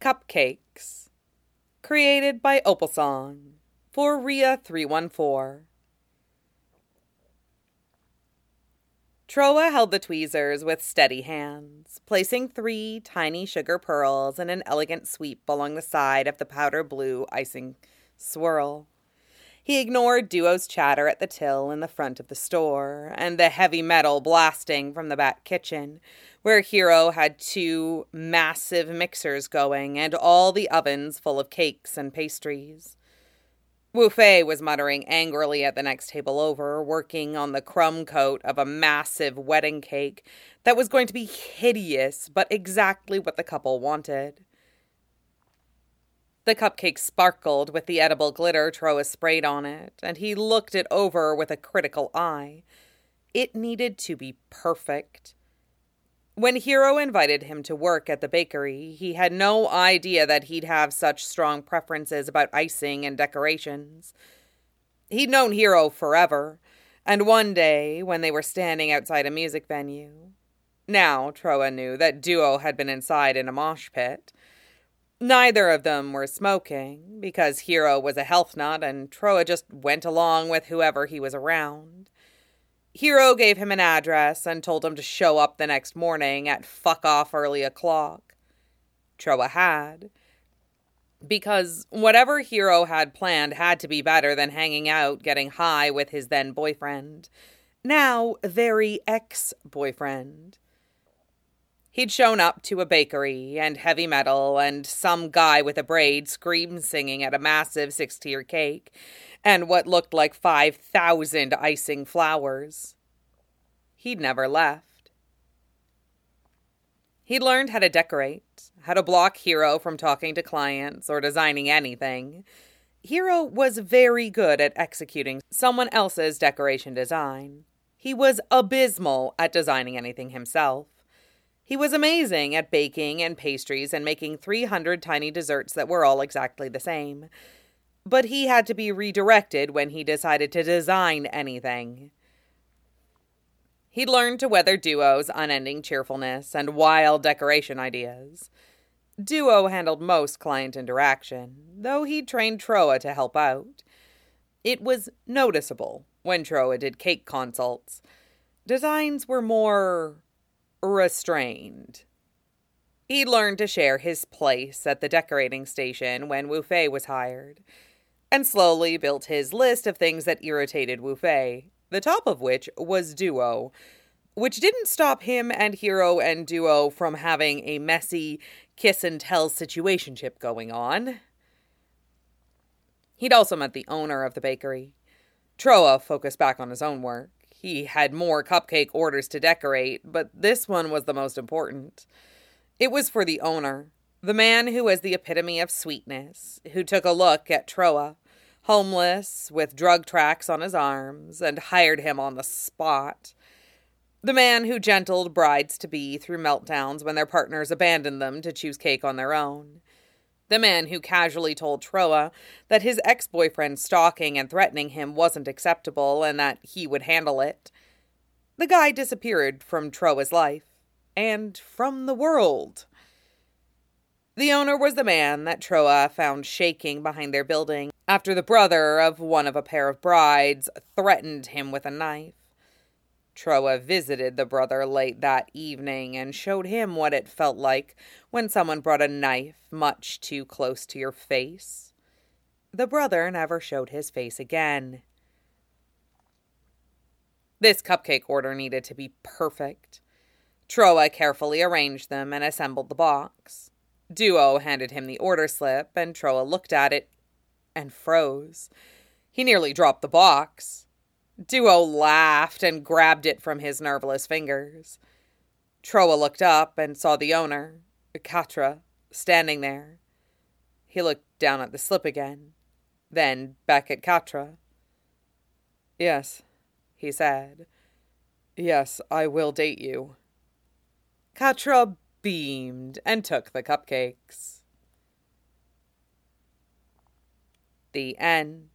Cupcakes. Created by Opalsong for Ria 314. Troa held the tweezers with steady hands, placing 3 tiny sugar pearls in an elegant sweep along the side of the powder blue icing swirl. He ignored Duo's chatter at the till in the front of the store, and the heavy metal blasting from the back kitchen, where Hiro had 2 massive mixers going and all the ovens full of cakes and pastries. Wu Fei was muttering angrily at the next table over, working on the crumb coat of a massive wedding cake that was going to be hideous, but exactly what the couple wanted. The cupcake sparkled with the edible glitter Troa sprayed on it, and he looked it over with a critical eye. It needed to be perfect. When Hiro invited him to work at the bakery, he had no idea that he'd have such strong preferences about icing and decorations. He'd known Hiro forever, and one day, when they were standing outside a music venue. Now, Troa knew that Duo had been inside in a mosh pit. Neither of them were smoking, because Hiro was a health nut and Troa just went along with whoever he was around. Hiro gave him an address and told him to show up the next morning at fuck-off early o'clock. Troa had. Because whatever Hiro had planned had to be better than hanging out getting high with his then-boyfriend. Now, very ex-boyfriend. He'd shown up to a bakery and heavy metal and some guy with a braid scream-singing at a massive 6-tier cake and what looked like 5,000 icing flowers. He'd never left. He'd learned how to decorate, how to block Hiro from talking to clients or designing anything. Hiro was very good at executing someone else's decoration design. He was abysmal at designing anything himself. He was amazing at baking and pastries and making 300 tiny desserts that were all exactly the same. But he had to be redirected when he decided to design anything. He'd learned to weather Duo's unending cheerfulness and wild decoration ideas. Duo handled most client interaction, though he'd trained Troa to help out. It was noticeable when Troa did cake consults. Designs were more restrained. He learned to share his place at the decorating station when Wu Fei was hired, and slowly built his list of things that irritated Wu Fei, the top of which was Duo, which didn't stop him and Hiro and Duo from having a messy kiss-and-tell situationship going on. He'd also met the owner of the bakery. Troa focused back on his own work. He had more cupcake orders to decorate, but this one was the most important. It was for the owner, the man who was the epitome of sweetness, who took a look at Troa, homeless, with drug tracks on his arms, and hired him on the spot. The man who gentled brides-to-be through meltdowns when their partners abandoned them to choose cake on their own. The man who casually told Troa that his ex-boyfriend stalking and threatening him wasn't acceptable and that he would handle it. The guy disappeared from Troa's life, and from the world. The owner was the man that Troa found shaking behind their building after the brother of one of a pair of brides threatened him with a knife. Troa visited the brother late that evening and showed him what it felt like when someone brought a knife much too close to your face. The brother never showed his face again. This cupcake order needed to be perfect. Troa carefully arranged them and assembled the box. Duo handed him the order slip, and Troa looked at it and froze. He nearly dropped the box. Duo laughed and grabbed it from his nerveless fingers. Troa looked up and saw the owner, Katra, standing there. He looked down at the slip again, then back at Katra. "Yes," he said. "Yes, I will date you." Katra beamed and took the cupcakes. The end.